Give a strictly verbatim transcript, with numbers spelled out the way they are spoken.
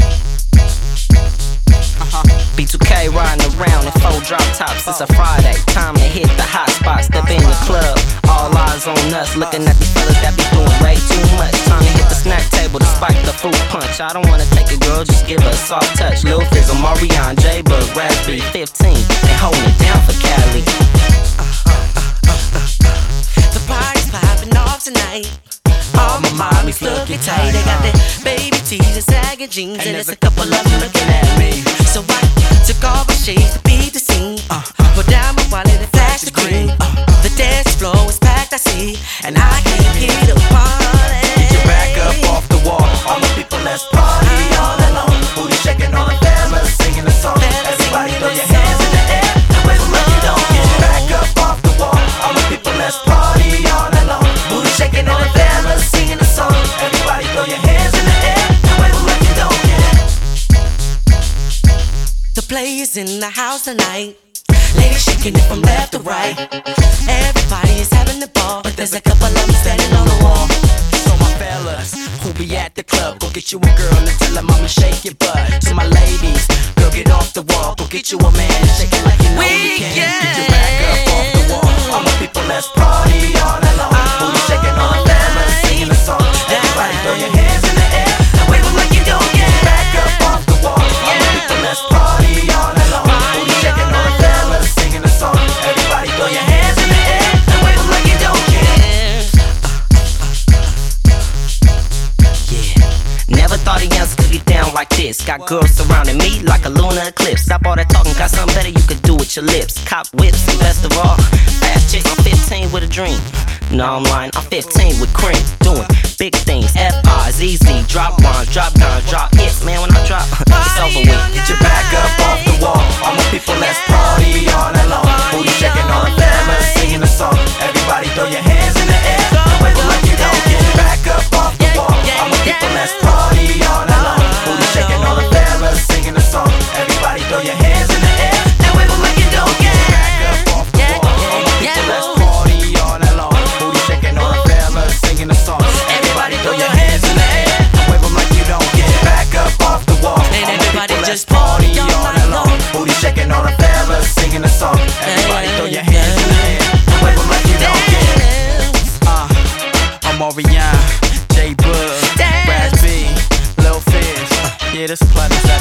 B two K riding around in four drop tops. It's a Friday, time to hit the hot spot. Step in the club, all eyes on us. Looking at these fellas that be doing way too much. Time to hit the snack table to spike the fruit punch. I don't wanna take a girl, just give her a soft touch. Lil Fizz, Marion, J-Bug, Raspy, fifteen, they holding it down for Cali. The party's popping off tonight. All my mommies looking tight. They got their baby tees and sagging jeans, and there's a couple of them looking at me. So I took off my shades to beat the scene. Uh, put down my wallet and flash the cream. Uh, the dance floor is packed, I see, and I came here to party. Get your back up off the wall. All the people, let's party all alone. Booty shaking on the fellas, singing the song. Everybody throw your hands in the air. Wait till like you don't. Get your back up off the wall. All the people, let's party all alone. Booty shaking on the fellas, singing the song. Everybody throw your hands in the air. Wait till like you don't. The players in the house tonight. Ladies shaking it from left to right. Everybody is having a ball, but there's a couple of them standing on the wall. So my fellas, who be at the club, go get you a girl and tell them I'ma shake your butt. To my ladies, girl, get off the wall, go get you a man, shake it like you know you can. Get your back up off the wall. All my people, let's party all alone. Booty shaking on the fellas, singing the song. Everybody throw your hands in the air. Wave them like you don't get back up off the wall. All my people, let's party all alone. Booty shaking on the fellas, singing the song. Everybody throw your hands in the air. Wave them like you don't care. Never thought a youngster could get down like this. Got girls surrounding me like a lunar eclipse. Stop all that talking, got something better you could do with your lips. Cop whips and best of all, fast chicks. I'm fifteen with a dream. No, I'm lying, I'm fifteen with cream. Doing big things, F I Z Z. Drop rhymes, drop guns, drop hits. Man, when I drop, it's over with. Get your back up off the wall. All my people, let's party all alone. Booty shaking on the fellas, singing the song. Everybody throw your hands in the air. Wave them like you don't. Get your back up off the wall. All my people, let's party all alone. Booty shaking on the fellas, singing the song. Everybody throw your hands in the air. And wave them like you don't. Get your back up off the wall. All my people, let's party all alone. Booty shaking on the fellas, singing the song. Everybody throw your hands in the air. And wave them like you don't. Get your back up off the wall. And everybody just party all alone. Booty shaking on the fellas, singing the song. Everybody throw your hands in the air. And wave them like you don't care. Uh, I'm Marion, J-Bug, Raspy, Lil Fizz. Uh, yeah, this platinum.